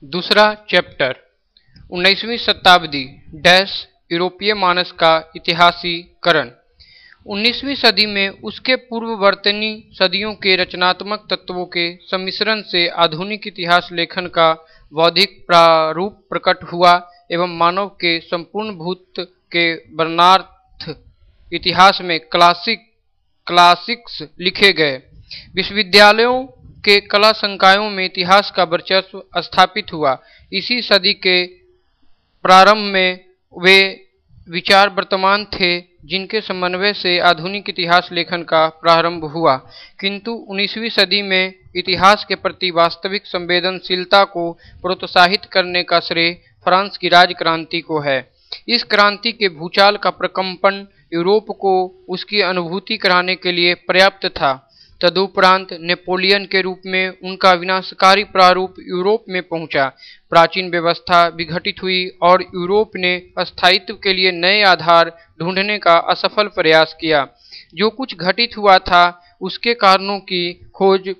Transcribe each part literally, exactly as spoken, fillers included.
दूसरा चैप्टर उन्नीसवीं शताब्दी डैश यूरोपीय मानस का इतिहासीकरण। उन्नीसवीं सदी में उसके पूर्ववर्ती सदियों के रचनात्मक तत्वों के सम्मिश्रण से आधुनिक इतिहास लेखन का बौद्धिक प्रारूप प्रकट हुआ एवं मानव के संपूर्ण भूत के वर्णनार्थ इतिहास में क्लासिक क्लासिक्स लिखे गए। विश्वविद्यालयों के कला संकायों में इतिहास का वर्चस्व स्थापित हुआ। इसी सदी के प्रारंभ में वे विचार वर्तमान थे जिनके समन्वय से आधुनिक इतिहास लेखन का प्रारंभ हुआ, किंतु उन्नीसवीं सदी में इतिहास के प्रति वास्तविक संवेदनशीलता को प्रोत्साहित करने का श्रेय फ्रांस की राजक्रांति को है। इस क्रांति के भूचाल का प्रकंपन यूरोप को उसकी अनुभूति कराने के लिए पर्याप्त था। तदुपरांत नेपोलियन के रूप में उनका विनाशकारी प्रारूप यूरोप में पहुंचा। प्राचीन व्यवस्था विघटित हुई और यूरोप ने स्थायित्व के लिए नए आधार ढूंढने का असफल प्रयास किया। जो कुछ घटित हुआ था उसके कारणों की खोज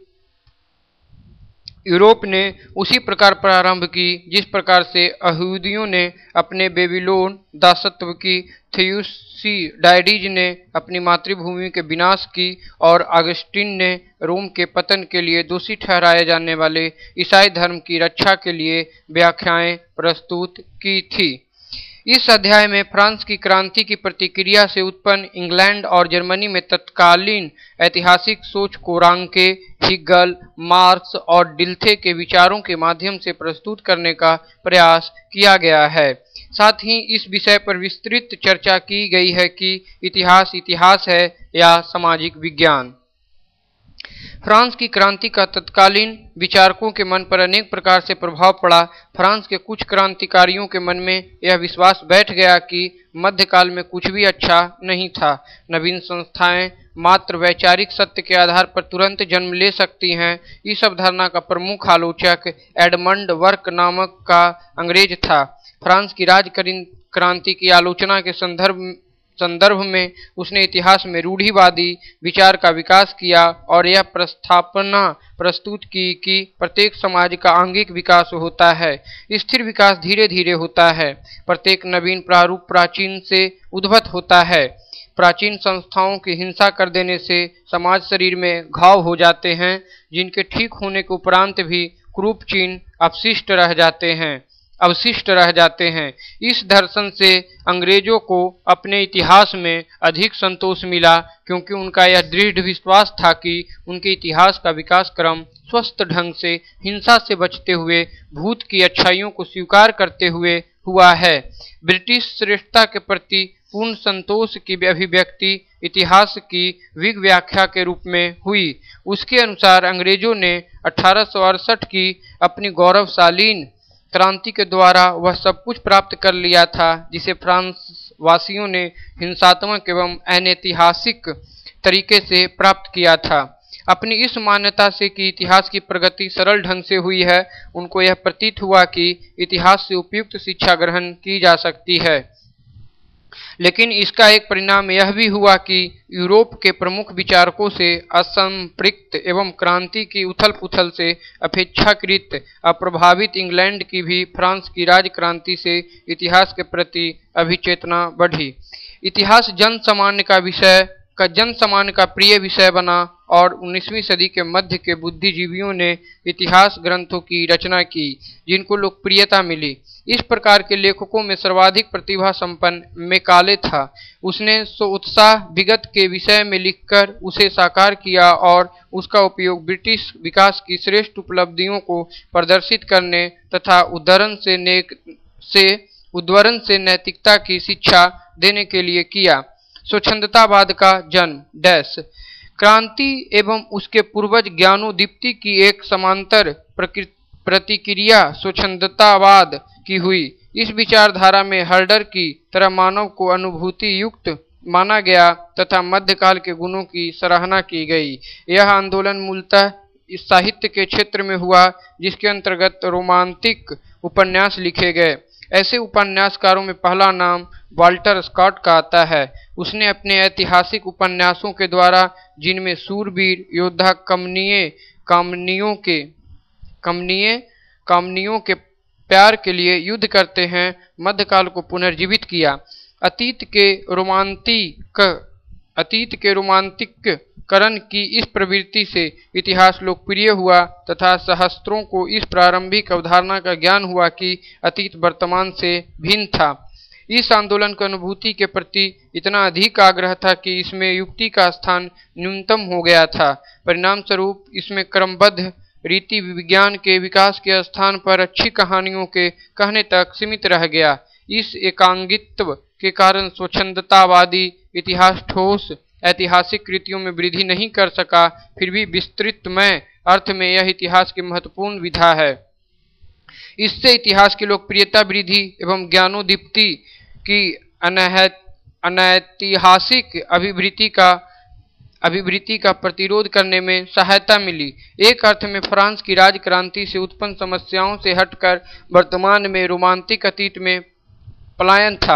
यूरोप ने उसी प्रकार प्रारंभ की जिस प्रकार से यहूदियों ने अपने बेबीलोन दासत्व की, थ्यूसिडाइडीज ने अपनी मातृभूमि के विनाश की और अगस्टिन ने रोम के पतन के लिए दोषी ठहराए जाने वाले ईसाई धर्म की रक्षा के लिए व्याख्याएं प्रस्तुत की थी। इस अध्याय में फ्रांस की क्रांति की प्रतिक्रिया से उत्पन्न इंग्लैंड और जर्मनी में तत्कालीन ऐतिहासिक सोच को रांके, हिगल, मार्क्स और डिल्थे के विचारों के माध्यम से प्रस्तुत करने का प्रयास किया गया है। साथ ही इस विषय पर विस्तृत चर्चा की गई है कि इतिहास इतिहास है या सामाजिक विज्ञान। फ्रांस की क्रांति का तत्कालीन विचारकों के मन पर अनेक प्रकार से प्रभाव पड़ा। फ्रांस के कुछ क्रांतिकारियों के मन में यह विश्वास बैठ गया कि मध्यकाल में कुछ भी अच्छा नहीं था। नवीन संस्थाएं मात्र वैचारिक सत्य के आधार पर तुरंत जन्म ले सकती हैं। इस अवधारणा का प्रमुख आलोचक एडमंड वर्क नामक का अंग्रेज था। फ्रांस की राज क्रांति की आलोचना के संदर्भ संदर्भ में उसने इतिहास में रूढ़िवादी विचार का विकास किया और यह प्रस्थापना प्रस्तुत की कि प्रत्येक समाज का आंगिक विकास होता है, स्थिर विकास धीरे धीरे होता है। प्रत्येक नवीन प्रारूप प्राचीन से उद्भत होता है। प्राचीन संस्थाओं की हिंसा कर देने से समाज शरीर में घाव हो जाते हैं, जिनके ठीक होने के उपरांत भी कुरूप चिन्ह अवशिष्ट रह जाते हैं अवशिष्ट रह जाते हैं। इस दर्शन से अंग्रेजों को अपने इतिहास में अधिक संतोष मिला, क्योंकि उनका यह दृढ़ विश्वास था कि उनके इतिहास का विकास क्रम स्वस्थ ढंग से हिंसा से बचते हुए भूत की अच्छाइयों को स्वीकार करते हुए हुआ है। ब्रिटिश श्रेष्ठता के प्रति पूर्ण संतोष की अभिव्यक्ति इतिहास की विग व्याख्या के रूप में हुई। उसके अनुसार अंग्रेजों ने अठारह सौ अड़सठ की अपनी गौरवशालीन क्रांति के द्वारा वह सब कुछ प्राप्त कर लिया था जिसे फ्रांस वासियों ने हिंसात्मक एवं अनैतिहासिक तरीके से प्राप्त किया था। अपनी इस मान्यता से कि इतिहास की प्रगति सरल ढंग से हुई है, उनको यह प्रतीत हुआ कि इतिहास से उपयुक्त शिक्षा ग्रहण की जा सकती है। लेकिन इसका एक परिणाम यह भी हुआ कि यूरोप के प्रमुख विचारकों से असंपृक्त एवं क्रांति की उथल पुथल से अपेक्षाकृत अप्रभावित इंग्लैंड की भी फ्रांस की राजक्रांति से इतिहास के प्रति अभिचेतना बढ़ी। इतिहास जन सामान्य का विषय का जन सामान्य का प्रिय विषय बना और उन्नीसवीं सदी के मध्य के बुद्धिजीवियों ने इतिहास ग्रंथों की रचना की, जिनको लोकप्रियता मिली। इस प्रकार के लेखकों में सर्वाधिक प्रतिभा संपन्न मैकाले था। उसने स्वोत्साह विगत के विषय में लिखकर उसे साकार किया और उसका उपयोग ब्रिटिश विकास की श्रेष्ठ उपलब्धियों को प्रदर्शित करने तथा उद्धरण से नेक से उद्वरण से नैतिकता की शिक्षा देने के लिए किया। स्वच्छंदतावाद का जन्म डैश क्रांति एवं उसके पूर्वज ज्ञानोदीप्ति की एक समांतर प्रतिक्रिया स्वच्छंदतावाद की हुई। इस विचारधारा में हर्डर की तरह मानव को अनुभूति युक्त माना गया तथा मध्यकाल के गुणों की सराहना की गई। यह आंदोलन मूलतः इस साहित्य के क्षेत्र में हुआ जिसके अंतर्गत रोमांटिक उपन्यास लिखे गए। ऐसे उपन्यासकारों में पहला नाम वाल्टर स्कॉट का आता है। उसने अपने ऐतिहासिक उपन्यासों के द्वारा, जिनमें सूरवीर योद्धा कमनीय कामनियों के कमनीय कामनियों के प्यार के लिए युद्ध करते हैं, मध्यकाल को पुनर्जीवित किया। अतीत के रोमांटिक अतीत के रोमांटिककरण की इस प्रवृत्ति से इतिहास लोकप्रिय हुआ तथा सहस्त्रों को इस प्रारंभिक अवधारणा का ज्ञान हुआ कि अतीत वर्तमान से भिन्न था। इस आंदोलन की अनुभूति के प्रति इतना अधिक आग्रह था कि इसमें युक्ति का स्थान न्यूनतम हो गया था। परिणाम स्वरूप इसमें क्रमबद्ध रीति विज्ञान के विकास के स्थान पर अच्छी कहानियों के कहने तक सीमित रह गया। इस एकांगित्व के कारण स्वच्छंदतावादी इतिहास ठोस ऐतिहासिक कृतियों में वृद्धि नहीं कर सका। फिर भी विस्तृतमय अर्थ में यह इतिहास की महत्वपूर्ण विधा है। इससे इतिहास की लोकप्रियता वृद्धि एवं ज्ञानोदीप्ति की अनैतिहासिक अभिवृत्ति का अभिवृत्ति का प्रतिरोध करने में सहायता मिली। एक अर्थ में फ्रांस की राजक्रांति से उत्पन्न समस्याओं से हटकर वर्तमान में रोमांटिक अतीत में पलायन था।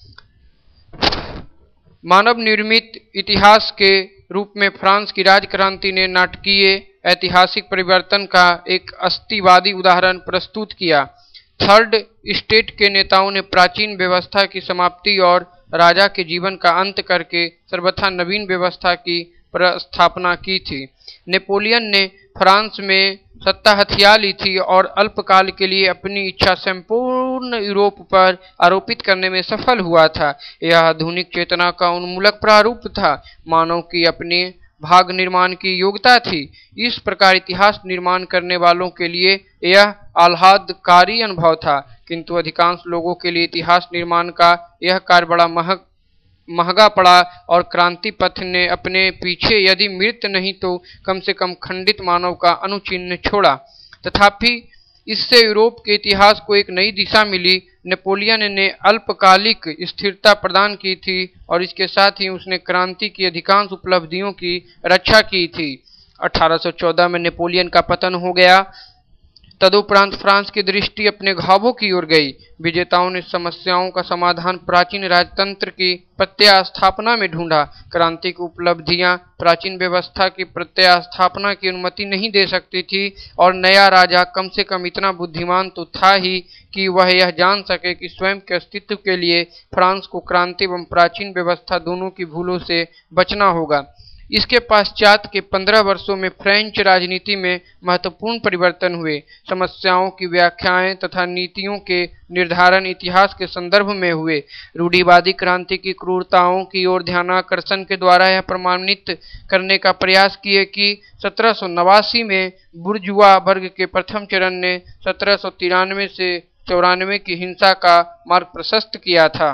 मानव निर्मित इतिहास के रूप में फ्रांस की राजक्रांति ने नाटकीय ऐतिहासिक परिवर्तन का एक अस्तिवादी उदाहरण प्रस्तुत किया। थर्ड स्टेट के नेताओं ने प्राचीन व्यवस्था की समाप्ति और राजा के जीवन का अंत करके सर्वथा नवीन व्यवस्था की प्रस्थापना की थी। नेपोलियन ने फ्रांस में सत्ता हथिया ली थी और अल्पकाल के लिए अपनी इच्छा संपूर्ण यूरोप पर आरोपित करने में सफल हुआ था। यह आधुनिक चेतना का उन्मूलक प्रारूप था। मानव की अपने भाग निर्माण की योग्यता थी। इस प्रकार इतिहास निर्माण करने वालों के लिए यह आह्लादकारी अनुभव था, किंतु अधिकांश लोगों के लिए इतिहास निर्माण का यह कार्य बड़ा महग महंगा पड़ा और क्रांति पथ ने अपने पीछे यदि मृत नहीं तो कम से कम खंडित मानव का अनुचिन्ह छोड़ा। तथापि इससे यूरोप के इतिहास को एक नई दिशा मिली। नेपोलियन ने अल्पकालिक स्थिरता प्रदान की थी और इसके साथ ही उसने क्रांति की अधिकांश उपलब्धियों की रक्षा की थी। अठारह सौ चौदह में नेपोलियन का पतन हो गया। तदुपरांत फ्रांस की दृष्टि अपने घावों की ओर गई। विजेताओं ने समस्याओं का समाधान प्राचीन राजतंत्र की प्रत्यास्थापना में ढूंढा। क्रांति की उपलब्धियां प्राचीन व्यवस्था की प्रत्यास्थापना की अनुमति नहीं दे सकती थी और नया राजा कम से कम इतना बुद्धिमान तो था ही कि वह यह जान सके कि स्वयं के अस्तित्व के लिए फ्रांस को क्रांति एवं प्राचीन व्यवस्था दोनों की भूलों से बचना होगा। इसके पश्चात के पंद्रह वर्षों में फ्रेंच राजनीति में महत्वपूर्ण परिवर्तन हुए। समस्याओं की व्याख्याएं तथा नीतियों के निर्धारण इतिहास के संदर्भ में हुए। रूढ़िवादी क्रांति की क्रूरताओं की ओर ध्यानाकर्षण के द्वारा यह प्रमाणित करने का प्रयास किए कि सत्रह सौ नवासी में बुर्जुआ वर्ग के प्रथम चरण ने सत्रह सौ तिरानवे से चौरानवे की हिंसा का मार्ग प्रशस्त किया था।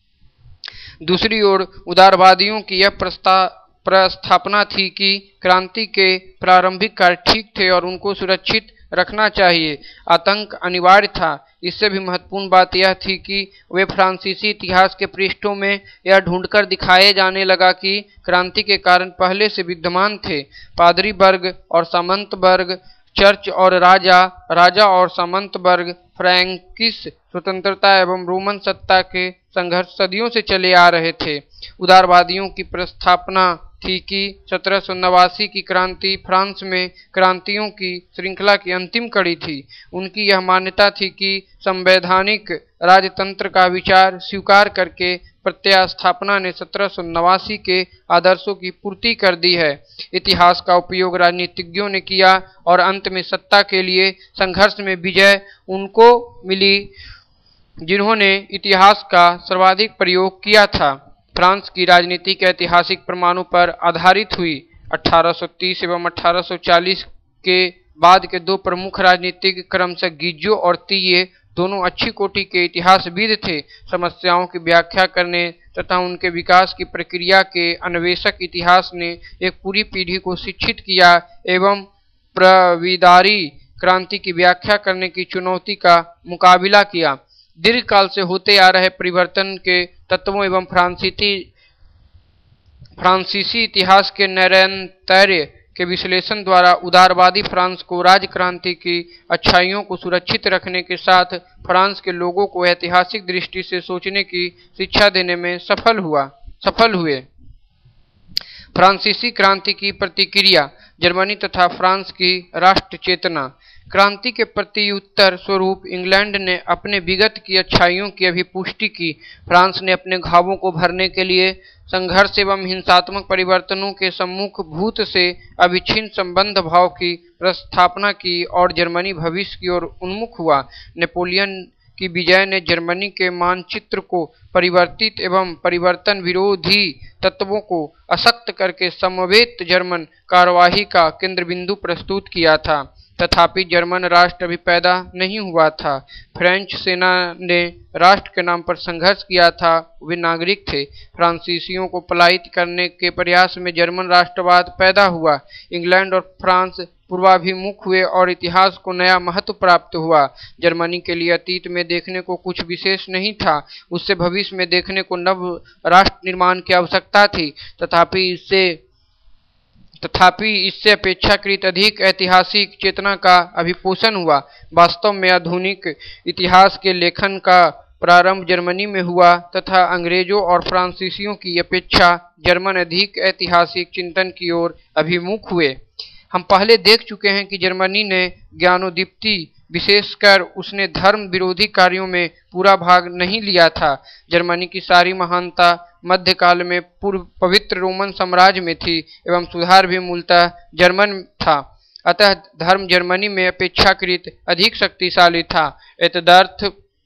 दूसरी ओर उदारवादियों की यह प्रस्ताव प्रस्थापना थी कि क्रांति के प्रारंभिक कार्य ठीक थे और उनको सुरक्षित रखना चाहिए। आतंक अनिवार्य था। इससे भी महत्वपूर्ण बात यह थी कि वे फ्रांसीसी इतिहास के पृष्ठों में यह ढूंढकर दिखाए जाने लगा कि क्रांति के कारण पहले से विद्यमान थे। पादरी वर्ग और सामंत वर्ग, चर्च और राजा, राजा और सामंत वर्ग, फ्रैंकिश स्वतंत्रता एवं रोमन सत्ता के संघर्ष सदियों से चले आ रहे थे। उदारवादियों की प्रस्थापना थी कि सत्रह सौ नवासी की क्रांति फ्रांस में क्रांतियों की श्रृंखला की अंतिम कड़ी थी। उनकी यह मान्यता थी कि संवैधानिक राजतंत्र का विचार स्वीकार करके प्रत्यास्थापना ने सत्रह सौ नवासी के आदर्शों की पूर्ति कर दी है। इतिहास का उपयोग राजनीतिज्ञों ने किया और अंत में सत्ता के लिए संघर्ष में विजय उनको मिली जिन्होंने इतिहास का सर्वाधिक प्रयोग किया था। फ्रांस की राजनीति के ऐतिहासिक प्रमाणों पर आधारित हुई। अठारह सौ तीस एवं अठारह सौ चालीस के बाद के दो प्रमुख राजनीतिक क्रमशः गिजो और तिये दोनों अच्छी कोटि के इतिहासविद थे। समस्याओं की व्याख्या करने तथा उनके विकास की प्रक्रिया के अन्वेषक इतिहास ने एक पूरी पीढ़ी को शिक्षित किया एवं प्रविदारी क्रांति की व्याख्या करने की चुनौती का मुकाबिला किया। दीर्घकाल से होते आ रहे परिवर्तन के तत्वों एवं फ्रांसीसी फ्रांसीसी इतिहास के निरंतर के विश्लेषण द्वारा उदारवादी फ्रांस को राजक्रांति की अच्छाइयों को सुरक्षित रखने के साथ फ्रांस के लोगों को ऐतिहासिक दृष्टि से सोचने की शिक्षा देने में सफल हुआ सफल हुए। फ्रांसीसी क्रांति की प्रतिक्रिया, जर्मनी तथा फ्रांस की राष्ट्र चेतना। क्रांति के प्रत्युत्तर स्वरूप इंग्लैंड ने अपने विगत की अच्छाइयों की अभिपुष्टि की। फ्रांस ने अपने घावों को भरने के लिए संघर्ष एवं हिंसात्मक परिवर्तनों के सम्मुख भूत से अविच्छिन्न संबंध भाव की प्रस्थापना की और जर्मनी भविष्य की ओर उन्मुख हुआ। नेपोलियन की विजय ने जर्मनी के मानचित्र को परिवर्तित एवं परिवर्तन विरोधी तत्वों को अशक्त करके समवेत जर्मन कार्यवाही का केंद्र बिंदु प्रस्तुत किया था। तथापि जर्मन राष्ट्र अभी पैदा नहीं हुआ था। फ्रेंच सेना ने राष्ट्र के नाम पर संघर्ष किया था, वे नागरिक थे। फ्रांसीसियों को पलायित करने के प्रयास में जर्मन राष्ट्रवाद पैदा हुआ। इंग्लैंड और फ्रांस पूर्वाभिमुख हुए और इतिहास को नया महत्व प्राप्त हुआ। जर्मनी के लिए अतीत में देखने को कुछ विशेष नहीं था, उससे भविष्य में देखने को नव राष्ट्र निर्माण की आवश्यकता थी। तथापि इससे तथापि इससे अपेक्षाकृत अधिक ऐतिहासिक चेतना का अभिपोषण हुआ। वास्तव में आधुनिक इतिहास के लेखन का प्रारंभ जर्मनी में हुआ तथा अंग्रेजों और फ्रांसीसियों की अपेक्षा जर्मन अधिक ऐतिहासिक चिंतन की ओर अभिमुख हुए। हम पहले देख चुके हैं कि जर्मनी ने ज्ञानोदीप्ति, विशेषकर उसने धर्म विरोधी कार्यों में पूरा भाग नहीं लिया था। जर्मनी की सारी महानता मध्यकाल में पूर्व पवित्र रोमन साम्राज्य में थी एवं सुधार भी मूलतः जर्मन था। अतः धर्म जर्मनी में अपेक्षाकृत अधिक शक्तिशाली था। एतदर्थ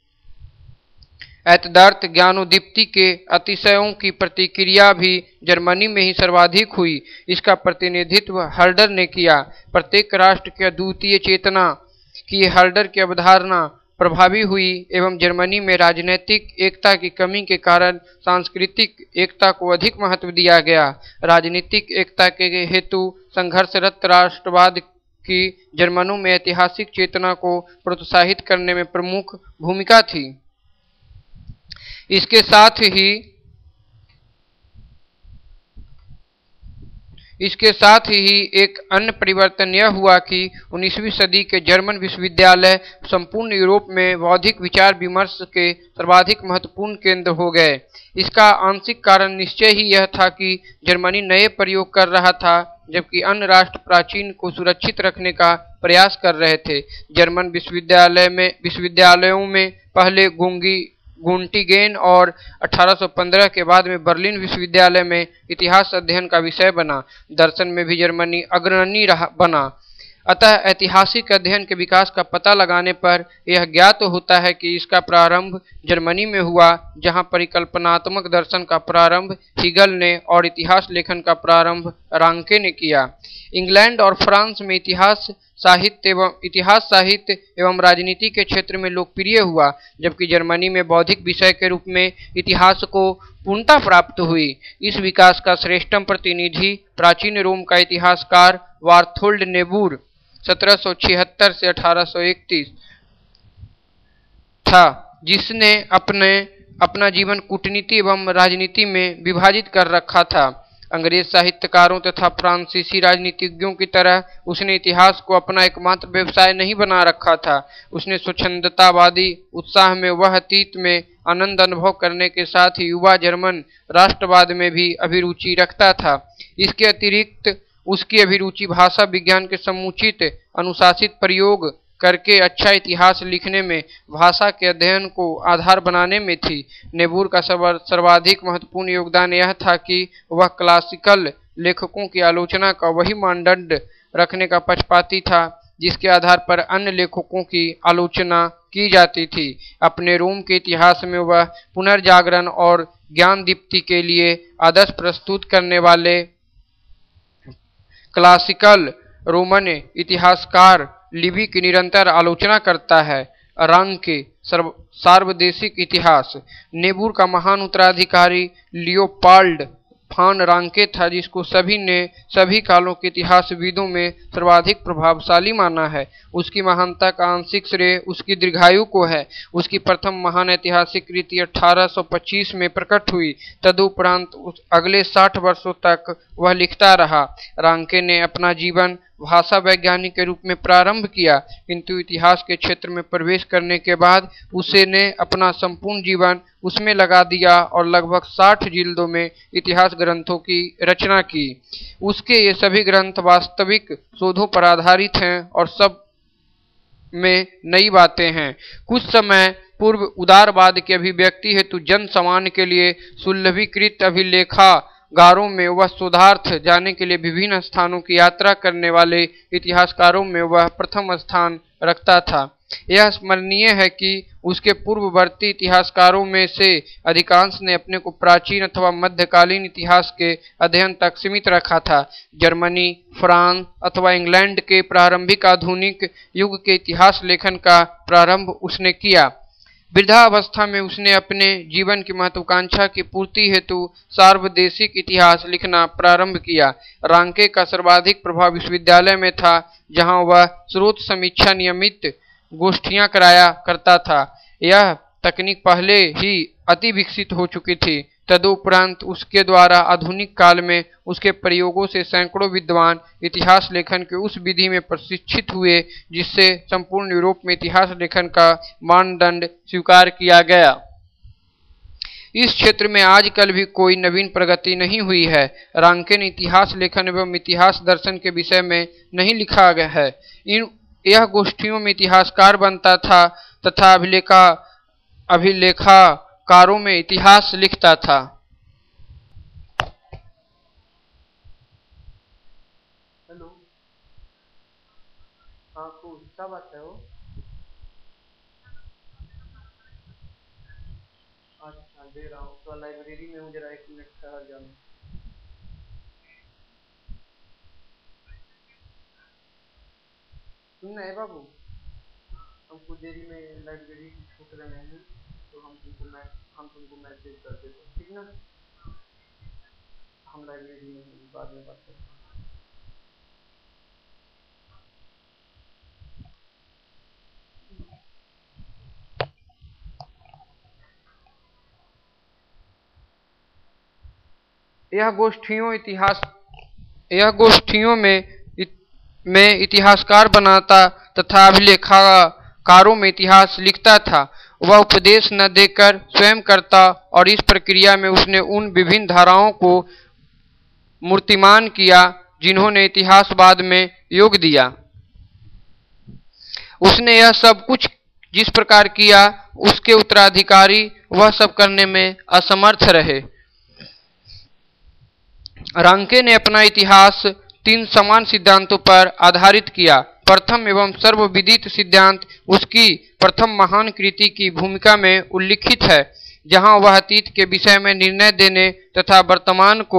एतदर्थ ज्ञानोदीप्ति के अतिशयों की प्रतिक्रिया भी जर्मनी में ही सर्वाधिक हुई। इसका प्रतिनिधित्व हर्डर ने किया। प्रत्येक राष्ट्र की अद्वितीय चेतना की हर्डर की अवधारणा प्रभावी हुई एवं जर्मनी में राजनीतिक एकता की कमी के कारण सांस्कृतिक एकता को अधिक महत्व दिया गया। राजनीतिक एकता के हेतु संघर्षरत राष्ट्रवाद की जर्मनों में ऐतिहासिक चेतना को प्रोत्साहित करने में प्रमुख भूमिका थी। इसके साथ ही इसके साथ ही एक अन्य परिवर्तन यह हुआ कि उन्नीसवीं सदी के जर्मन विश्वविद्यालय संपूर्ण यूरोप में बौद्धिक विचार विमर्श के सर्वाधिक महत्वपूर्ण केंद्र हो गए। इसका आंशिक कारण निश्चय ही यह था कि जर्मनी नए प्रयोग कर रहा था, जबकि अन्य राष्ट्र प्राचीन को सुरक्षित रखने का प्रयास कर रहे थे। जर्मन विश्वविद्यालय में विश्वविद्यालयों में पहले गुंगी गुंटिगेन और अठारह सौ पंद्रह के बाद में बर्लिन विश्वविद्यालय में इतिहास अध्ययन का विषय बना। दर्शन में भी जर्मनी अग्रणी रहा बना। अतः ऐतिहासिक अध्ययन के विकास का पता लगाने पर यह ज्ञात होता है कि इसका प्रारंभ जर्मनी में हुआ, जहां परिकल्पनात्मक दर्शन का प्रारंभ हीगल ने और इतिहास लेखन का प्रारंभ रांके ने किया। इंग्लैंड और फ्रांस में इतिहास साहित्य एवं इतिहास साहित्य एवं राजनीति के क्षेत्र में लोकप्रिय हुआ, जबकि जर्मनी में बौद्धिक विषय के रूप में इतिहास को पूर्णता प्राप्त हुई। इस विकास का श्रेष्ठतम प्रतिनिधि प्राचीन रोम का इतिहासकार बार्थोल्ड नेबूर सत्रह सौ छिहत्तर से अठारह सौ इकतीस था, जिसने अपने अपना जीवन कूटनीति एवं राजनीति में विभाजित कर रखा था। अंग्रेज साहित्यकारों तथा फ्रांसीसी राजनीतिज्ञों की तरह उसने इतिहास को अपना एकमात्र व्यवसाय नहीं बना रखा था। उसने स्वच्छंदतावादी उत्साह में वह अतीत में आनंद अनुभव करने के साथ ही युवा जर्मन राष्ट्रवाद में भी अभिरुचि रखता था। इसके अतिरिक्त उसकी अभिरुचि भाषा विज्ञान के समुचित अनुशासित प्रयोग करके अच्छा इतिहास लिखने में, भाषा के अध्ययन को आधार बनाने में थी। नेबूर का सर्वाधिक महत्वपूर्ण योगदान यह था कि वह क्लासिकल लेखकों की आलोचना का वही मानदंड रखने का पक्षपाती था जिसके आधार पर अन्य लेखकों की आलोचना की जाती थी। अपने रोम के इतिहास में वह पुनर्जागरण और ज्ञान दीप्ति के लिए आदर्श प्रस्तुत करने वाले क्लासिकल रोमन इतिहासकार लिबी की निरंतर आलोचना करता है। रांके सार्वदेशिक इतिहास। नेबूर का महान उत्तराधिकारी लियोपाल्ड फान रांके था, जिसको सभी ने सभी कालों के इतिहासविदों में सर्वाधिक प्रभावशाली माना है। उसकी महानता का आंशिक श्रेय उसकी दीर्घायु को है। उसकी प्रथम महान ऐतिहासिक कृति अठारह सौ पच्चीस में प्रकट हुई। तदुपरांत अगले साठ वर्षों तक वह लिखता रहा। रांके ने अपना जीवन भाषा वैज्ञानिक के रूप में प्रारंभ किया, किंतु इतिहास के क्षेत्र में प्रवेश करने के बाद उसने अपना संपूर्ण जीवन उसमें लगा दिया और लगभग साठ जिल्दों में इतिहास ग्रंथों की रचना की। उसके ये सभी ग्रंथ वास्तविक शोधों पर आधारित हैं और सब में नई बातें हैं। कुछ समय पूर्व उदारवाद की अभिव्यक्ति हेतु जन सामान्य के लिए सुलभीकृत अभिलेखागारों में वह शोधार्थ जाने के लिए विभिन्न स्थानों की यात्रा करने वाले इतिहासकारों में वह प्रथम स्थान रखता था। यह स्मरणीय है कि उसके पूर्ववर्ती इतिहासकारों में से अधिकांश ने अपने को प्राचीन अथवा मध्यकालीन इतिहास के अध्ययन तक सीमित रखा था। जर्मनी, फ्रांस अथवा इंग्लैंड के प्रारंभिक आधुनिक युग के इतिहास लेखन का प्रारंभ उसने किया। वृद्धावस्था में उसने अपने जीवन की महत्वाकांक्षा की पूर्ति हेतु सार्वदेशिक इतिहास लिखना प्रारंभ किया। रांके का सर्वाधिक प्रभाव विश्वविद्यालय में था, जहां वह स्रोत समीक्षा नियमित गोष्ठियां कराया करता था। यह तकनीक पहले ही अति विकसित हो चुकी थी। तदुपरांत उसके द्वारा आधुनिक काल में उसके प्रयोगों से सैकड़ों विद्वान इतिहास लेखन के उस विधि में प्रशिक्षित हुए जिससे संपूर्ण यूरोप में इतिहास लेखन का मानदंड स्वीकार किया गया। इस क्षेत्र में आजकल भी कोई नवीन प्रगति नहीं हुई है। रांके ने इतिहास लेखन एवं इतिहास दर्शन के विषय में नहीं लिखा गया है। इन यह गोष्ठियों में इतिहासकार बनता था तथा अभिलेखा अभिलेखाकारों में इतिहास लिखता था। हेलो, हाँ तो क्या बात है वो? अच्छा दे रहा हूँ, तो लाइब्रेरी में हूँ, जरा एक मिनट ठहर जाना। सुनना है बाबू, हम कुछ देरी में लाइब्रेरी छूट रहे हैं, तो हम तुमको मै हम तुमको मैसेज कर देते हैं, ठीक ना? हम लाइब्रेरी में हैं, बाद में बात करते हैं। यह गोष्ठियों इतिहास यह गोष्ठियों में इत, में इतिहासकार बनाता तथा अभिलेखाकारों में इतिहास लिखता था। वह उपदेश न देकर स्वयं करता और इस प्रक्रिया में उसने उन विभिन्न धाराओं को मूर्तिमान किया जिन्होंने इतिहासवाद में योग दिया। उसने यह सब कुछ जिस प्रकार किया, उसके उत्तराधिकारी वह सब करने में असमर्थ रहे। रांके ने अपना इतिहास तीन समान सिद्धांतों पर आधारित किया। प्रथम एवं सर्वविदित सिद्धांत उसकी प्रथम महान कृति की भूमिका में उल्लिखित है, जहां वह अतीत के विषय में निर्णय देने तथा वर्तमान को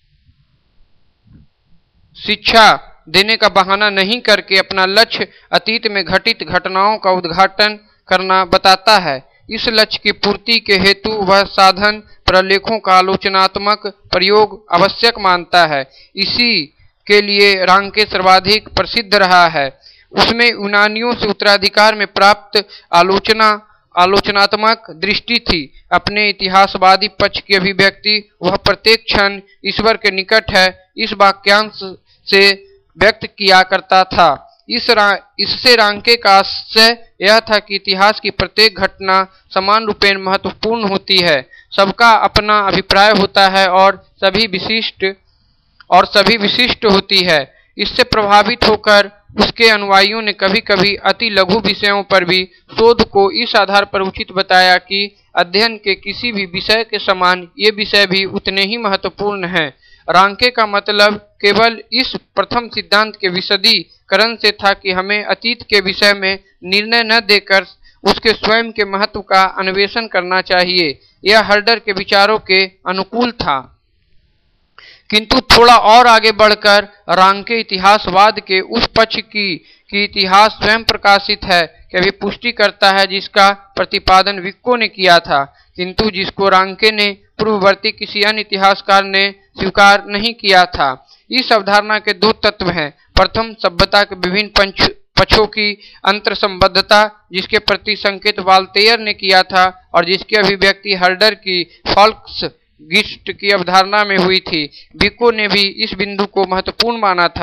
शिक्षा देने का बहाना नहीं करके अपना लक्ष्य अतीत में घटित घटनाओं का उद्घाटन करना बताता है। इस लक्ष्य की पूर्ति के हेतु वह साधन प्रलेखों का आलोचनात्मक प्रयोग आवश्यक मानता है। इसी के लिए रांके सर्वाधिक प्रसिद्ध रहा है। उसमें यूनानियों से उत्तराधिकार में प्राप्त आलोचना आलोचनात्मक दृष्टि थी। अपने इतिहासवादी पक्ष की अभिव्यक्ति वह प्रत्येक क्षण ईश्वर के निकट है, इस वाक्यांश से व्यक्त किया करता था। इस रा, इससे रांके का आशय यह था कि इतिहास की प्रत्येक घटना समान रूपेण महत्वपूर्ण होती है, सबका अपना अभिप्राय होता है और सभी विशिष्ट और सभी विशिष्ट होती है। इससे प्रभावित होकर उसके अनुयायियों ने कभी कभी अति लघु विषयों पर भी शोध को इस आधार पर उचित बताया कि अध्ययन के किसी भी विषय के समान ये विषय भी उतने ही महत्वपूर्ण हैं। रांके का मतलब केवल इस प्रथम सिद्धांत के विशदीकरण से था कि हमें अतीत के विषय में निर्णय न देकर उसके स्वयं के महत्व का अन्वेषण करना चाहिए। यह हर्डर के विचारों के अनुकूल था, किंतु थोड़ा और आगे बढ़कर रांके इतिहासवाद के उस पक्ष की कि इतिहास स्वयं प्रकाशित है कि अभी पुष्टि करता है जिसका प्रतिपादन विक्को ने किया था, किंतु जिसको रांके ने पूर्ववर्ती किसी अन्य इतिहासकार ने स्वीकार नहीं किया था। इस अवधारणा के दो तत्व हैं। प्रथम, सभ्यता के विभिन्न पंच पक्षों की अंतर संबद्धता, जिसके प्रति संकेत वाल्तेयर ने किया था और जिसकी अभिव्यक्ति हर्डर की फॉल्क्स गिस्ट की अवधारणा में हुई थी। विको ने भी इस बिंदु को महत्वपूर्ण माना था।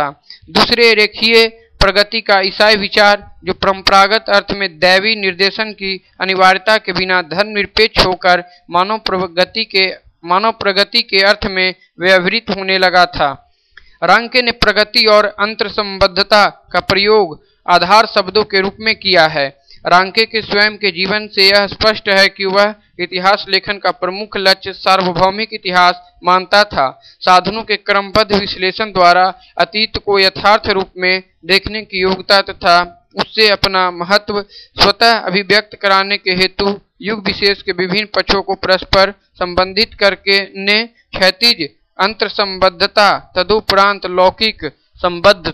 दूसरे रेखीय प्रगति का ईसाई विचार, जो परंपरागत अर्थ में दैवी निर्देशन की अनिवार्यता के बिना धर्मनिरपेक्ष होकर मानव प्रगति के मानव प्रगति के अर्थ में व्यवहृत होने लगा था। रांके ने प्रगति और अंतर्संबद्धता का प्रयोग आधार शब्दों के रूप में किया है। रांके के स्वयं के जीवन से यह स्पष्ट है कि वह इतिहास लेखन का प्रमुख लक्ष्य सार्वभौमिक इतिहास मानता था। साधनों के क्रमबद्ध विश्लेषण द्वारा अतीत को यथार्थ रूप में देखने की योग्यता तथा उससे अपना महत्व स्वतः अभिव्यक्त कराने के हेतु युग विशेष के विभिन्न पक्षों को परस्पर संबंधित करके ने क्षैतिज अंतर्संबद्धता तदुपरांत लौकिक संबद्ध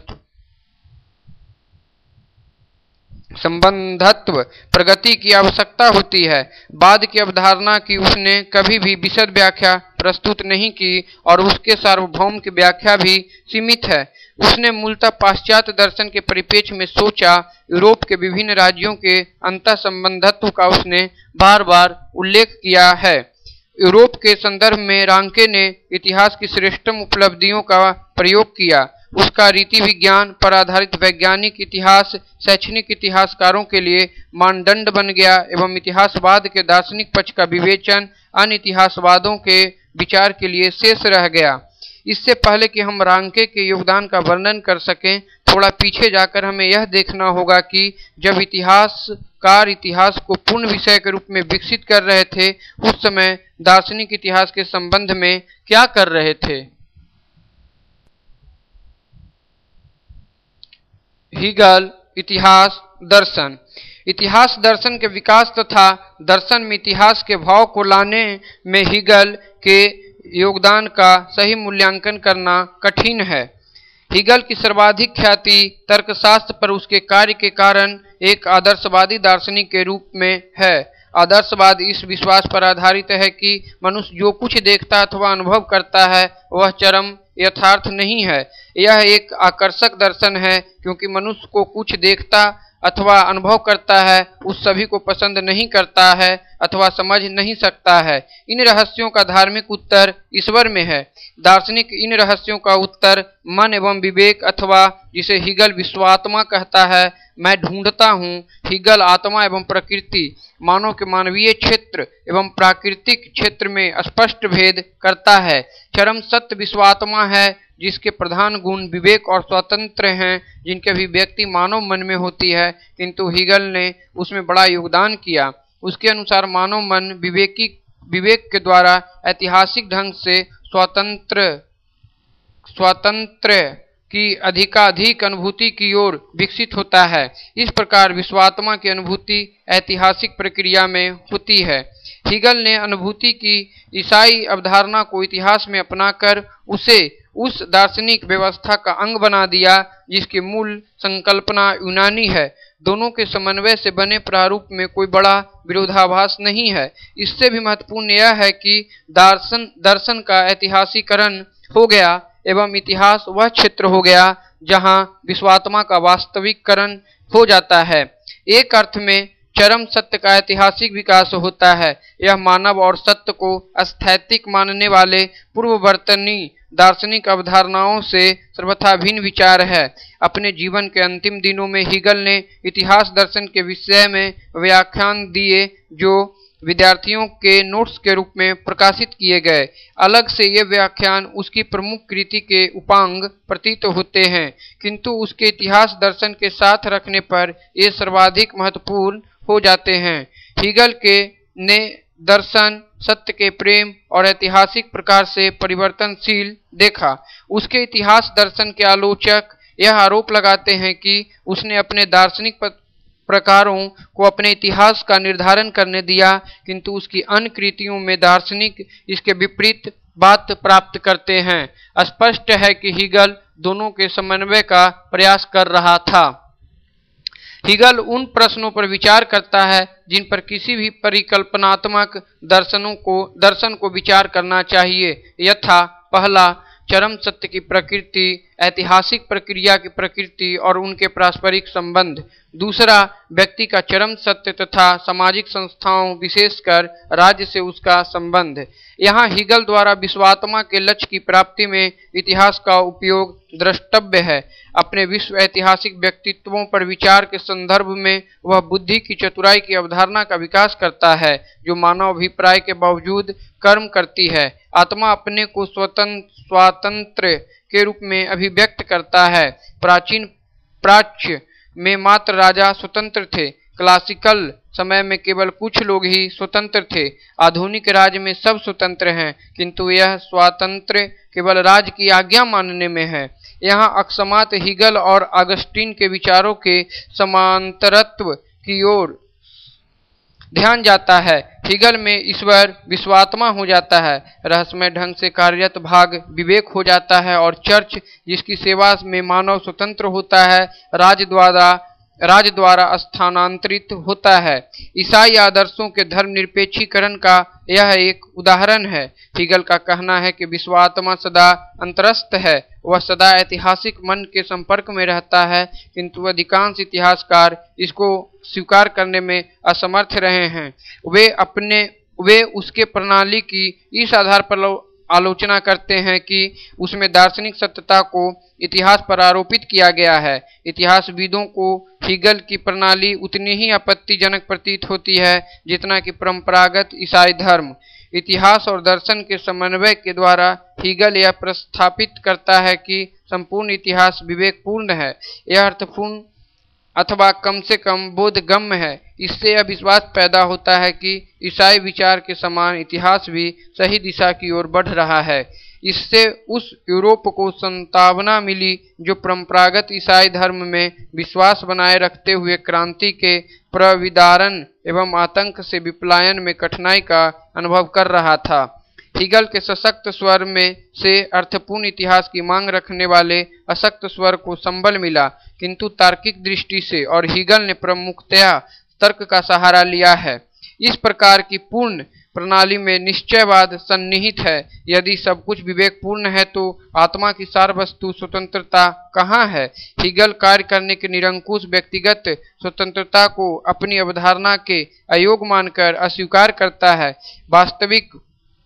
संबंधत्व प्रगति की आवश्यकता होती है। बाद की अवधारणा की उसने कभी भी विशद व्याख्या प्रस्तुत नहीं की और उसके सार्वभौम की व्याख्या भी सीमित है। उसने मूलतः पाश्चात्य दर्शन के परिप्रेक्ष्य में सोचा। यूरोप के विभिन्न राज्यों के अंतः संबंधत्व का उसने बार बार उल्लेख किया है। यूरोप के संदर्भ में रांके ने इतिहास की श्रेष्ठतम उपलब्धियों का प्रयोग किया। उसका रीति विज्ञान पर आधारित वैज्ञानिक इतिहास शैक्षणिक इतिहासकारों के लिए मानदंड बन गया एवं इतिहासवाद के दार्शनिक पक्ष का विवेचन अन्य इतिहासवादों के विचार के लिए शेष रह गया। इससे पहले कि हम रांके के योगदान का वर्णन कर सकें, थोड़ा पीछे जाकर हमें यह देखना होगा कि जब इतिहासकार इतिहास को पूर्ण विषय के रूप में विकसित कर रहे थे, उस समय दार्शनिक इतिहास के संबंध में क्या कर रहे थे। हीगल इतिहास दर्शन। इतिहास दर्शन के विकास तथा दर्शन में इतिहास के भाव को लाने में हीगल के योगदान का सही मूल्यांकन करना कठिन है। हीगल की सर्वाधिक ख्याति तर्कशास्त्र पर उसके कार्य के कारण एक आदर्शवादी दार्शनिक के रूप में है। आदर्शवाद इस विश्वास पर आधारित है कि मनुष्य जो कुछ देखता अथवा अनुभव करता है वह चरम यथार्थ नहीं है। यह एक आकर्षक दर्शन है क्योंकि मनुष्य को कुछ देखता अथवा अनुभव करता है उस सभी को पसंद नहीं करता है अथवा समझ नहीं सकता है। इन रहस्यों का धार्मिक उत्तर ईश्वर में है। दार्शनिक इन रहस्यों का उत्तर मन एवं विवेक अथवा जिसे हीगल विश्वात्मा कहता है, मैं ढूंढता हूँ। हीगल आत्मा एवं प्रकृति, मानव के मानवीय क्षेत्र एवं प्राकृतिक क्षेत्र में स्पष्ट भेद करता है। चरम सत्य विश्वात्मा है जिसके प्रधान गुण विवेक और स्वतंत्र हैं, जिनकी अभिव्यक्ति मानव मन में होती है, किंतु हीगल ने उसमें बड़ा योगदान किया। उसके अनुसार मानव मन विवेकी विवेक के द्वारा ऐतिहासिक ढंग से स्वतंत्र स्वतंत्र की अधिकाधिक अनुभूति की ओर विकसित होता है। इस प्रकार विश्वात्मा की अनुभूति ऐतिहासिक प्रक्रिया में होती है। हीगल ने अनुभूति की ईसाई अवधारणा को इतिहास में अपनाकर उसे उस दार्शनिक व्यवस्था का अंग बना दिया जिसकी मूल संकल्पना यूनानी है। दोनों के समन्वय से बने प्रारूप में कोई बड़ा विरोधाभास नहीं है। इससे भी महत्वपूर्ण यह है कि दर्शन दर्शन का ऐतिहासिकरण हो गया एवं इतिहास वह क्षेत्र हो गया जहां विश्वात्मा का वास्तविकरण हो जाता है। एक अर्थ में चरम सत्य का ऐतिहासिक विकास होता है। यह मानव और सत्य को अस्थैतिक मानने वाले पूर्ववर्तनी दार्शनिक अवधारणाओं से सर्वथा भिन्न विचार है। अपने जीवन के अंतिम दिनों में हीगल ने इतिहास दर्शन के विषय में व्याख्यान दिए जो विद्यार्थियों के नोट्स के रूप में प्रकाशित किए गए। अलग से ये व्याख्यान उसकी प्रमुख कृति के उपांग प्रतीत होते हैं, किंतु उसके इतिहास दर्शन के साथ रखने पर ये सर्वाधिक महत्वपूर्ण हो जाते हैं। हीगल के ने दर्शन सत्य के प्रेम और ऐतिहासिक प्रकार से परिवर्तनशील देखा। उसके इतिहास दर्शन के आलोचक यह आरोप लगाते हैं कि उसने अपने दार्शनिक प्रकारों को अपने इतिहास का निर्धारण करने दिया, किंतु उसकी अन्य कृतियों में दार्शनिक इसके विपरीत बात प्राप्त करते हैं। स्पष्ट है कि हीगल दोनों के समन्वय का प्रयास कर रहा था। हीगल उन प्रश्नों पर विचार करता है जिन पर किसी भी परिकल्पनात्मक दर्शनों को दर्शन को विचार करना चाहिए, यथा पहला चरम सत्य की प्रकृति, ऐतिहासिक प्रक्रिया की प्रकृति और उनके पारस्परिक संबंध। दूसरा व्यक्ति का चरम सत्य तथा सामाजिक संस्थाओं विशेषकर राज्य से उसका संबंध। यहाँ हीगल द्वारा विश्वात्मा के लक्ष्य की प्राप्ति में इतिहास का उपयोग द्रष्टव्य है। अपने विश्व ऐतिहासिक व्यक्तित्वों पर विचार के संदर्भ में वह बुद्धि की चतुराई की अवधारणा का विकास करता है, जो मानव अभिप्राय के बावजूद कर्म करती है। आत्मा अपने को स्वतंत्र स्वातंत्र के रूप में अभिव्यक्त करता है। प्राचीन प्राच्य में मात्र राजा स्वतंत्र थे। क्लासिकल समय में केवल कुछ लोग ही स्वतंत्र थे। आधुनिक राज्य में सब स्वतंत्र हैं, किंतु यह स्वातंत्र्य केवल राज की आज्ञा मानने में है। यहाँ अकस्मात हीगल और ऑगस्टीन के विचारों के समांतरत्व की ओर ध्यान जाता है। हीगल में ईश्वर विश्वात्मा हो जाता है, रहस्यमय ढंग से कार्यरत भाग विवेक हो जाता है, और चर्च जिसकी सेवा में मानव स्वतंत्र होता है, राज द्वारा राज द्वारा स्थानांतरित होता है। ईसाई आदर्शों के धर्मनिरपेक्षीकरण का यह एक उदाहरण है। हीगल का कहना है कि विश्वात्मा सदा अंतरस्थ है, वह सदा ऐतिहासिक मन के संपर्क में रहता है, किंतु अधिकांश इतिहासकार इसको स्वीकार करने में असमर्थ रहे हैं। वे अपने वे उसके प्रणाली की इस आधार पर आलोचना करते हैं कि उसमें दार्शनिक सत्यता को इतिहास पर आरोपित किया गया है। इतिहासविदों को हीगल की प्रणाली उतनी ही आपत्तिजनक प्रतीत होती है जितना कि परंपरागत ईसाई धर्म। इतिहास और दर्शन के समन्वय के द्वारा हीगल यह प्रस्थापित करता है कि संपूर्ण इतिहास विवेकपूर्ण है, यह अर्थपूर्ण अथवा कम से कम बोधगम्य है। इससे यह विश्वास पैदा होता है कि ईसाई विचार के समान इतिहास भी सही दिशा की ओर बढ़ रहा है। इससे उस यूरोप को संतावना मिली जो परंपरागत ईसाई धर्म में विश्वास बनाए रखते हुए क्रांति के प्रविदारण एवं आतंक से विपलायन में कठिनाई का अनुभव कर रहा था। हीगल के सशक्त स्वर में से अर्थपूर्ण इतिहास की मांग रखने वाले अशक्त स्वर को संबल मिला, किंतु तार्किक दृष्टि से, और हीगल ने प्रमुखतया तर्क का सहारा लिया है। इस प्रकार की पूर्ण प्रणाली में निश्चयवाद सन्निहित है। यदि सब कुछ विवेकपूर्ण है तो आत्मा की सार वस्तु स्वतंत्रता कहाँ है? हीगल कार्य करने के निरंकुश व्यक्तिगत स्वतंत्रता को अपनी अवधारणा के अयोग्य मानकर अस्वीकार करता है। वास्तविक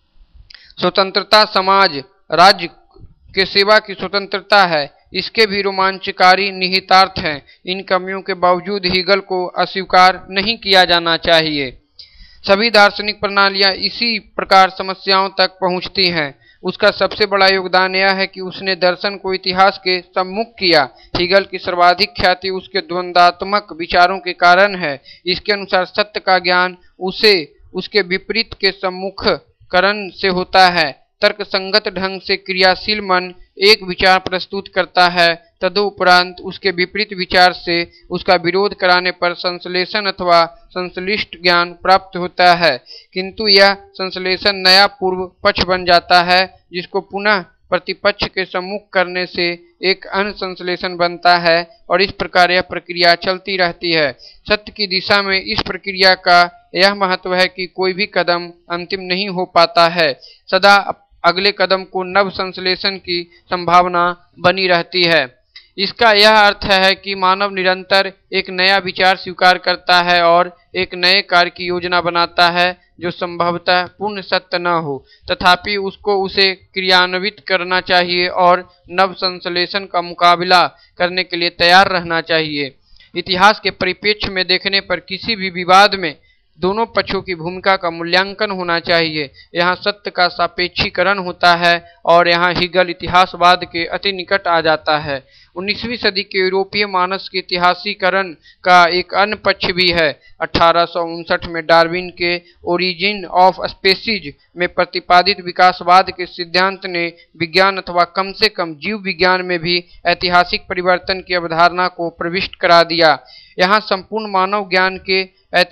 स्वतंत्रता समाज राज्य के सेवा की स्वतंत्रता है। इसके भी रोमांचकारी निहितार्थ हैं। इन कमियों के बावजूद हीगल को अस्वीकार नहीं किया जाना चाहिए। सभी दार्शनिक प्रणालियां इसी प्रकार समस्याओं तक पहुंचती हैं। उसका सबसे बड़ा योगदान यह है कि उसने दर्शन को इतिहास के सम्मुख किया। हीगल की सर्वाधिक ख्याति उसके द्वंद्वात्मक विचारों के कारण है। इसके अनुसार सत्य का ज्ञान उसे उसके विपरीत के सम्मुख करण से होता है। तर्क संगत ढंग से क्रियाशील मन एक विचार प्रस्तुत करता है, तदुपरांत उसके विपरीत विचार से उसका विरोध कराने पर संश्लेषण अथवा संश्लिष्ट ज्ञान प्राप्त होता है, किंतु यह संश्लेषण नया पूर्व पक्ष बन जाता है, जिसको पुनः प्रतिपक्ष के सम्मुख करने से एक अन्य संश्लेषण बनता है, और इस प्रकार यह प्रक्रिया चलती रहती है। सत्य की दिशा में इस प्रक्रिया का यह महत्व है कि कोई भी कदम अंतिम नहीं हो पाता है, सदा अगले कदम को नव संश्लेषण की संभावना बनी रहती है। इसका यह अर्थ है कि मानव निरंतर एक नया विचार स्वीकार करता है और एक नए कार्य की योजना बनाता है जो संभवतः पूर्ण सत्य न हो, तथापि उसको उसे क्रियान्वित करना चाहिए और नव संश्लेषण का मुकाबला करने के लिए तैयार रहना चाहिए। इतिहास के परिप्रेक्ष्य में देखने पर किसी भी विवाद में दोनों पक्षों की भूमिका का मूल्यांकन होना चाहिए। यहाँ सत्य का सापेक्षीकरण होता है और यहाँ हीगल इतिहासवाद के अति निकट आ जाता है। उन्नीसवीं सदी के यूरोपीय मानस के इतिहासीकरण का एक अन्य पक्ष भी है। अठारह सौ उनसठ में डार्विन के ओरिजिन ऑफ स्पीसीज में प्रतिपादित विकासवाद के सिद्धांत ने विज्ञान अथवा कम से कम जीव विज्ञान में भी ऐतिहासिक परिवर्तन की अवधारणा को प्रविष्ट करा दिया। यहाँ संपूर्ण मानव ज्ञान के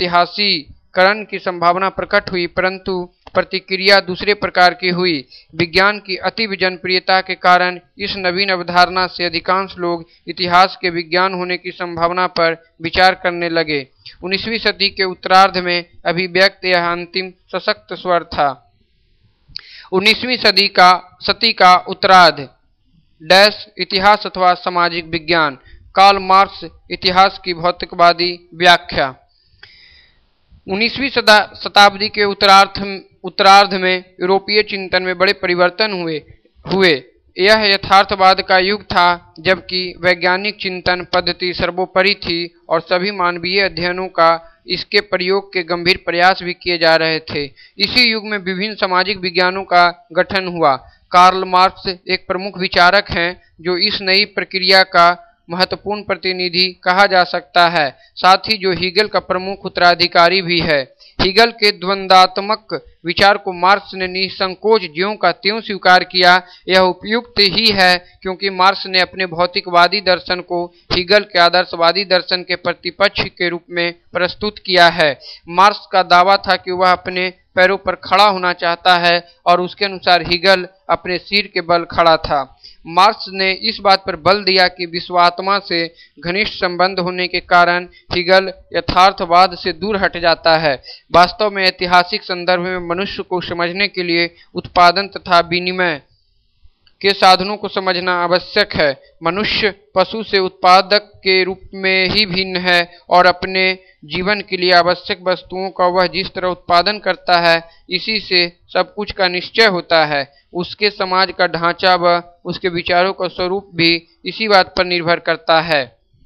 ऐतिहासिकरण की संभावना प्रकट हुई, परंतु प्रतिक्रिया दूसरे प्रकार की हुई। विज्ञान की अति जनप्रियता के कारण इस नवीन अवधारणा से अधिकांश लोग इतिहास के विज्ञान होने की संभावना पर विचार करने लगे। उन्नीसवीं सदी के उत्तरार्ध में अभिव्यक्त यह अंतिम सशक्त स्वर था। उन्नीसवीं सदी का सदी का उत्तरार्ध डैश इतिहास अथवा सामाजिक विज्ञान। कार्ल मार्क्स इतिहास की भौतिकवादी व्याख्या। उन्नीसवीं शताब्दी के उत्तरार्ध उत्तरार्ध में यूरोपीय चिंतन में बड़े परिवर्तन हुए हुए यह यथार्थवाद का युग था, जबकि वैज्ञानिक चिंतन पद्धति सर्वोपरि थी और सभी मानवीय अध्ययनों का इसके प्रयोग के गंभीर प्रयास भी किए जा रहे थे। इसी युग में विभिन्न सामाजिक विज्ञानों का गठन हुआ। कार्ल मार्क्स एक प्रमुख विचारक हैं जो इस नई प्रक्रिया का महत्वपूर्ण प्रतिनिधि कहा जा सकता है, साथ ही जो हीगल का प्रमुख उत्तराधिकारी भी है। हीगल के द्वंद्वात्मक विचार को मार्क्स ने निसंकोच ज्यों का त्यों स्वीकार किया। यह उपयुक्त ही है क्योंकि मार्क्स ने अपने भौतिकवादी दर्शन को हीगल के आदर्शवादी दर्शन के प्रतिपक्ष के रूप में प्रस्तुत किया है। मार्क्स का दावा था कि वह अपने पैरों पर खड़ा होना चाहता है और उसके अनुसार हीगल अपने सिर के बल खड़ा था। मार्क्स ने इस बात पर बल दिया कि विश्वात्मा से घनिष्ठ संबंध होने के कारण हीगल यथार्थवाद से दूर हट जाता है। वास्तव में ऐतिहासिक संदर्भ में मनुष्य को समझने के लिए उत्पादन तथा विनिमय के साधनों को समझना आवश्यक है। मनुष्य पशु से उत्पादक के रूप में ही भिन्न है और अपने जीवन के लिए आवश्यक वस्तुओं का वह जिस तरह उत्पादन करता है, इसी से सब कुछ का निश्चय होता है। उसके समाज का ढांचा व उसके विचारों का स्वरूप भी इसी बात पर निर्भर करता है।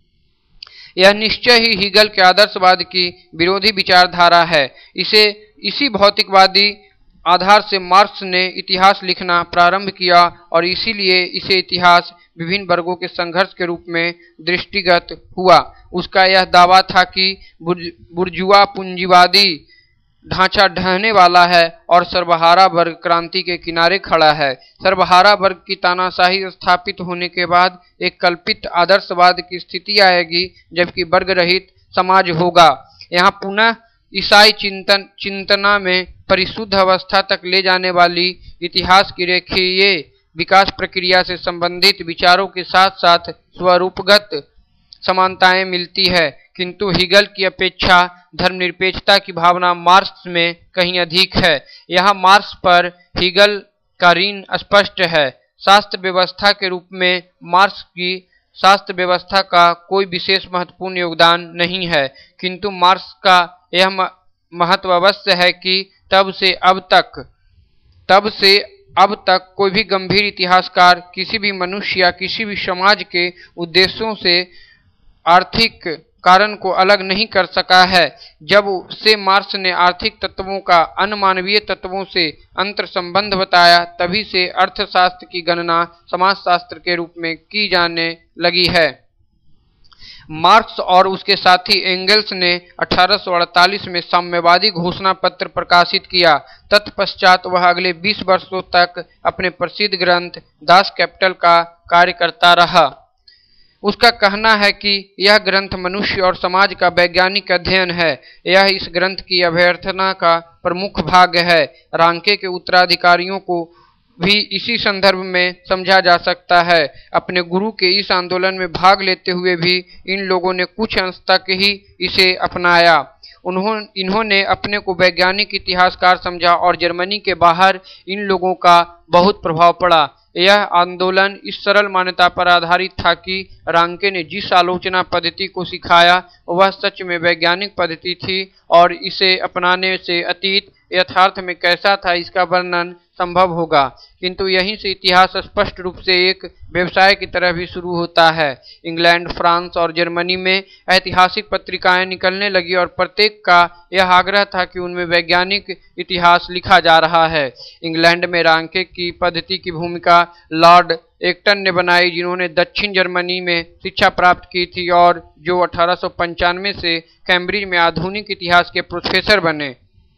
यह निश्चय ही हीगल के आदर्शवाद की विरोधी विचारधारा है। इसे इसी भौतिकवादी आधार से मार्क्स ने इतिहास लिखना प्रारंभ किया और इसीलिए इसे इतिहास विभिन्न वर्गों के संघर्ष के रूप में दृष्टिगत हुआ। उसका यह दावा था कि बुर्जुआ पूंजीवादी ढांचा ढहने वाला है और सर्वहारा वर्ग क्रांति के किनारे खड़ा है। सर्वहारा वर्ग की तानाशाही स्थापित होने के बाद एक कल्पित आदर्शवाद की स्थिति आएगी, जबकि वर्ग रहित समाज होगा। यहाँ पुनः ईसाई चिंतन चिंतना में परिशुद्ध अवस्था तक ले जाने वाली इतिहास की रेखीय विकास प्रक्रिया से संबंधित विचारों के साथ साथ स्वरूपगत समानताएं मिलती है, किंतु हीगल की अपेक्षा धर्मनिरपेक्षता की भावना मार्क्स में कहीं अधिक है। यहाँ मार्क्स पर हीगल का ऋण स्पष्ट है। शास्त्र व्यवस्था के रूप में मार्क्स की शास्त्र व्यवस्था का कोई विशेष महत्वपूर्ण योगदान नहीं है, किंतु मार्क्स का यह महत्व अवश्य है कि तब से अब तक तब से अब तक कोई भी गंभीर इतिहासकार किसी भी मनुष्य या किसी भी समाज के उद्देश्यों से आर्थिक कारण को अलग नहीं कर सका है। जब से मार्क्स ने आर्थिक तत्वों का अनमानवीय तत्वों से अंतर संबंध बताया, तभी से अर्थशास्त्र की गणना समाजशास्त्र के रूप में की जाने लगी है। मार्क्स और उसके साथी एंगल्स ने अठारह सौ अड़तालीस में साम्यवादी घोषणा पत्र प्रकाशित किया। तत्पश्चात वह अगले बीस वर्षों तक अपने प्रसिद्ध ग्रंथ दास कैपिटल का कार्य करता रहा। उसका कहना है कि यह ग्रंथ मनुष्य और समाज का वैज्ञानिक अध्ययन है। यह इस ग्रंथ की अभ्यर्थना का प्रमुख भाग है। रांके के उत्तराधिकारियों को भी इसी संदर्भ में समझा जा सकता है। अपने गुरु के इस आंदोलन में भाग लेते हुए भी इन लोगों ने कुछ अंश तक ही इसे अपनाया। उन्होंने इन्होंने अपने को वैज्ञानिक इतिहासकार समझा और जर्मनी के बाहर इन लोगों का बहुत प्रभाव पड़ा। यह आंदोलन इस सरल मान्यता पर आधारित था कि रांके ने जिस आलोचना पद्धति को सिखाया वह सच में वैज्ञानिक पद्धति थी और इसे अपनाने से अतीत यथार्थ में कैसा था इसका वर्णन संभव होगा। किंतु यहीं से इतिहास स्पष्ट रूप से एक व्यवसाय की तरह भी शुरू होता है। इंग्लैंड, फ्रांस और जर्मनी में ऐतिहासिक पत्रिकाएं निकलने लगी और प्रत्येक का यह आग्रह था कि उनमें वैज्ञानिक इतिहास लिखा जा रहा है। इंग्लैंड में रांके की पद्धति की भूमिका लॉर्ड एक्टन ने बनाई, जिन्होंने दक्षिण जर्मनी में शिक्षा प्राप्त की थी और जो अठारह सौ पंचानवे से कैम्ब्रिज में आधुनिक इतिहास के प्रोफेसर बने।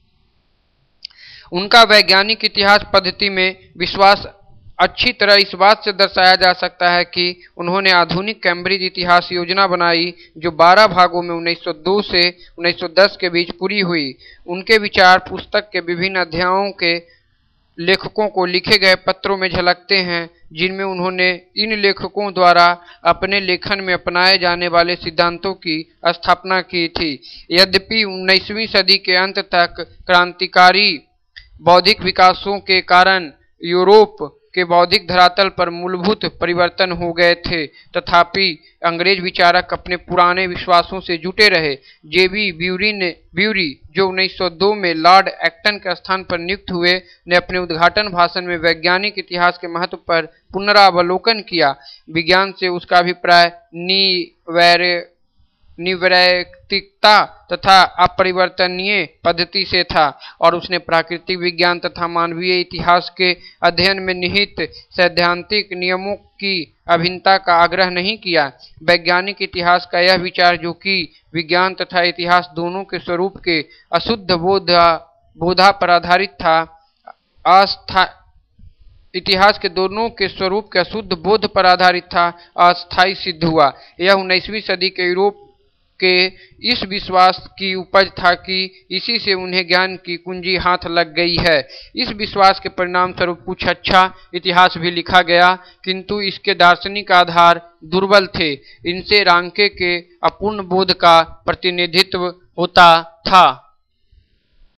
उनका वैज्ञानिक इतिहास पद्धति में विश्वास अच्छी तरह इस बात से दर्शाया जा सकता है कि उन्होंने आधुनिक कैम्ब्रिज इतिहास योजना बनाई, जो बारह भागों में उन्नीस सौ दो से उन्नीस सौ दस के बीच पूरी हुई। उनके विचार पुस्तक के विभिन्न अध्यायों के लेखकों को लिखे गए पत्रों में झलकते हैं, जिनमें उन्होंने इन लेखकों द्वारा अपने लेखन में अपनाए जाने वाले सिद्धांतों की स्थापना की थी। यद्यपि उन्नीसवीं सदी के अंत तक क्रांतिकारी बौद्धिक विकासों के कारण यूरोप के बौद्धिक धरातल पर मूलभूत परिवर्तन हो गए थे, तथापि अंग्रेज विचारक अपने पुराने विश्वासों से जुटे रहे। जेबी ब्यूरी ने ब्यूरी जो उन्नीस सौ दो में लॉर्ड एक्टन के स्थान पर नियुक्त हुए, ने अपने उद्घाटन भाषण में वैज्ञानिक इतिहास के महत्व पर पुनरावलोकन किया। विज्ञान से उसका अभिप्राय निवैर निवैयक्तिकता तथा अपरिवर्तनीय पद्धति से था, और उसने प्राकृतिक विज्ञान तथा मानवीय इतिहास के अध्ययन में निहित सैद्धांतिक नियमों की अभिन्नता का आग्रह नहीं किया। वैज्ञानिक इतिहास का यह विचार, जो कि विज्ञान तथा इतिहास दोनों के स्वरूप के अशुद्ध बोधा बोधा पर आधारित था, अस्था इतिहास के दोनों के स्वरूप के अशुद्ध बोध पर आधारित था, अस्थायी सिद्ध हुआ। यह उन्नीसवीं सदी के यूरोप के इस विश्वास की उपज था कि इसी से उन्हें ज्ञान की कुंजी हाथ लग गई है। इस विश्वास के परिणाम स्वरूप कुछ अच्छा इतिहास भी लिखा गया, किंतु इसके दार्शनिक आधार दुर्बल थे। इनसे रांके के अपूर्ण बोध का प्रतिनिधित्व होता था।